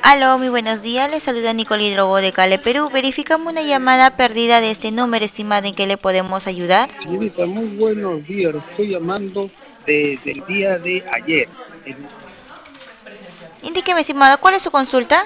Aló, muy buenos días. Les saluda Nicole Hidrogo de Cale, Perú. Verificamos una llamada perdida de este número, estimada, ¿en qué le podemos ayudar? Señorita, muy buenos días. Estoy llamando desde el día de ayer. Indíqueme, estimado, ¿cuál es su consulta?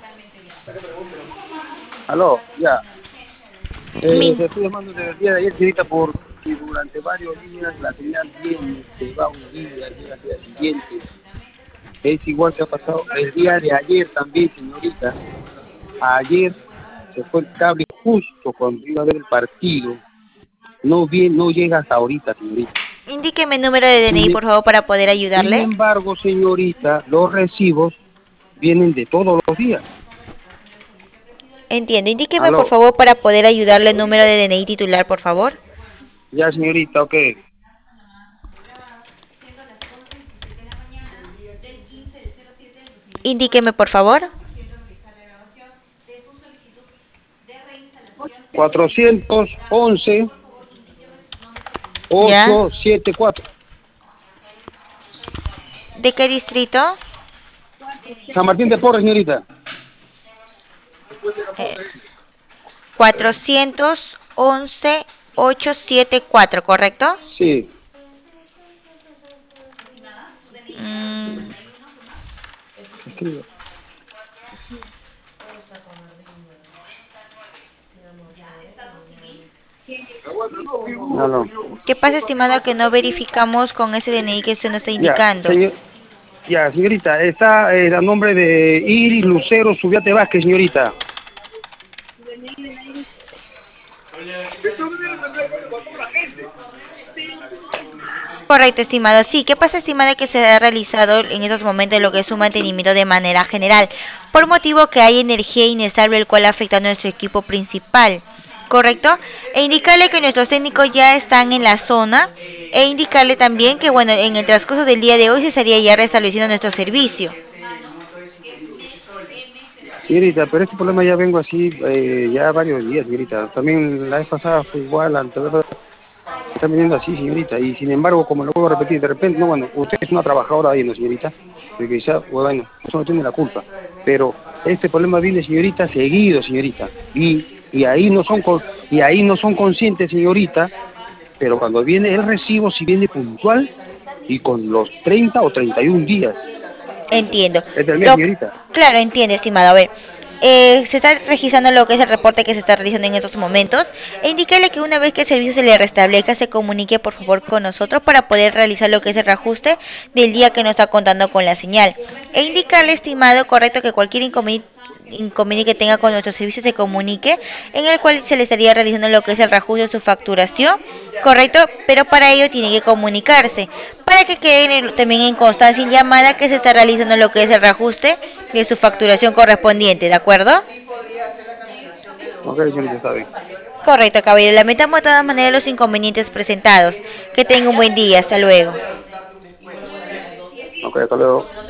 Aló, ya. Mi- Te estoy llamando desde el día de ayer, señorita, porque durante varios días la señal viene, se va un día, llega al día siguiente. Es igual que ha pasado el día de ayer también, señorita. Ayer se fue el cable justo cuando iba a ver el partido. No bien, no llega hasta ahorita, señorita. Indíqueme el número de DNI, Sin, por favor, para poder sin ayudarle. embargo, señorita, los recibos vienen de todos los días. Entiendo. Indíqueme, por Aló. favor, para poder ayudarle el número de DNI titular, por favor. Ya, señorita, ok. Indíqueme, por favor. 411 ¿Ya? 874. ¿De qué distrito? San Martín de Porres, señorita. Eh, 411-874, ¿correcto? Sí. Mm, Escribe. No, no. ¿Qué pasa, estimado, que no verificamos con ese DNI que usted nos está Ya, indicando? señor. Ya, señorita, está a nombre de Iris Lucero Subiate Vázquez, señorita. Correcto, estimado. Sí, ¿qué pasa, estimada, que se ha realizado en estos momentos lo que es un mantenimiento de manera general, por motivo que hay energía inestable, el cual afecta a nuestro equipo principal? ¿Correcto? E indicarle que nuestros técnicos ya están en la zona e indicarle también que, bueno, en el transcurso del día de hoy se estaría ya restableciendo nuestro servicio. Señorita, pero este problema ya vengo así ya varios días, señorita. También la vez pasada fue igual, están viniendo así, señorita, y sin embargo, como lo vuelvo a repetir, de repente, no, bueno, usted es una trabajadora ahí, ¿no, señorita? De que quizá, bueno, eso no tiene la culpa, pero este problema viene, señorita, seguido, señorita, y ahí no son, y ahí no son conscientes, señorita, pero cuando viene el recibo, si viene puntual y con los 30 o 31 días, Entiendo. es del mes, Lo, señorita. claro, entiende, estimado. A ver, se está registrando lo que es el reporte que se está realizando en estos momentos e indicarle que una vez que el servicio se le restablezca, se comunique por favor con nosotros para poder realizar lo que es el reajuste del día que no está contando con la señal. E indicarle, estimado, correcto, que cualquier inconveniente que tenga con nuestro servicio se comunique, en el cual se le estaría realizando lo que es el reajuste de su facturación, correcto, pero para ello tiene que comunicarse para que quede también en constancia en llamada que se está realizando lo que es el reajuste de su facturación correspondiente, ¿de acuerdo? Ok, señorita, está bien. Correcto, caballero. Lamentamos de todas maneras los inconvenientes presentados. Que tenga un buen día. Hasta luego. Ok, hasta luego.